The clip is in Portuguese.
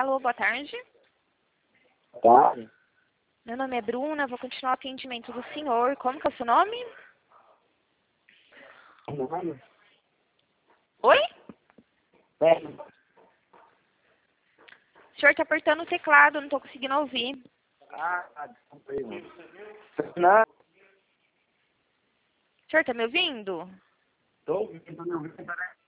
Alô, boa tarde. Tá? Meu nome é Bruna, vou continuar o atendimento do senhor. Como que é o seu nome? Mano, Oi? pera. O senhor tá apertando o teclado, não tô conseguindo ouvir. Desculpa aí, mano. Não, O senhor tá me ouvindo? tô ouvindo, peraí.